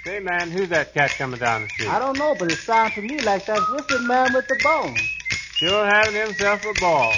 Say, man, who's that cat coming down the street? I don't know, but it sounds to me like that whistling man with the bone. Sure having himself a ball.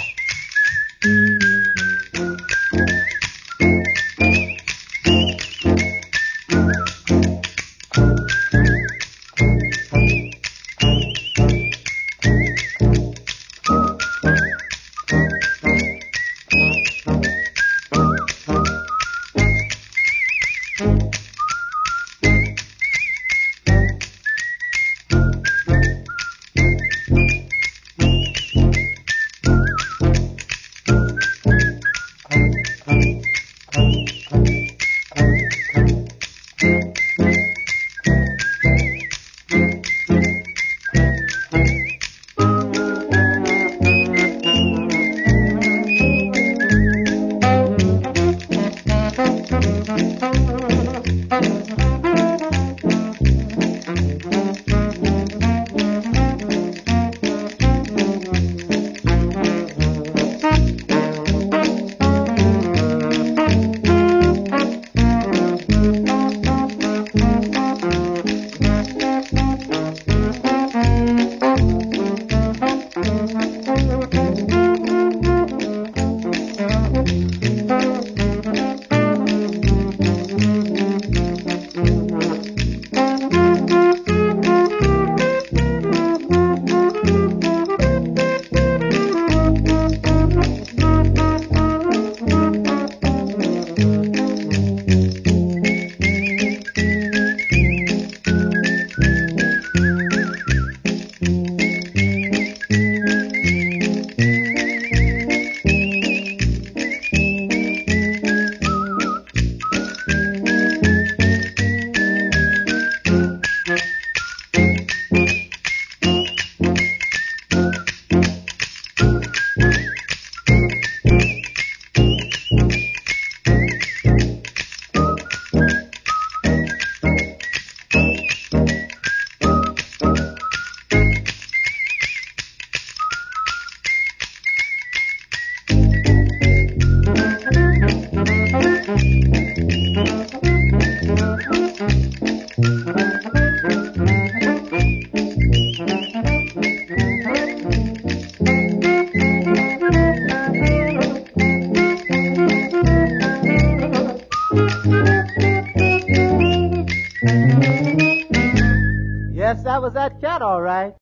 Yes, that was that cat, all right.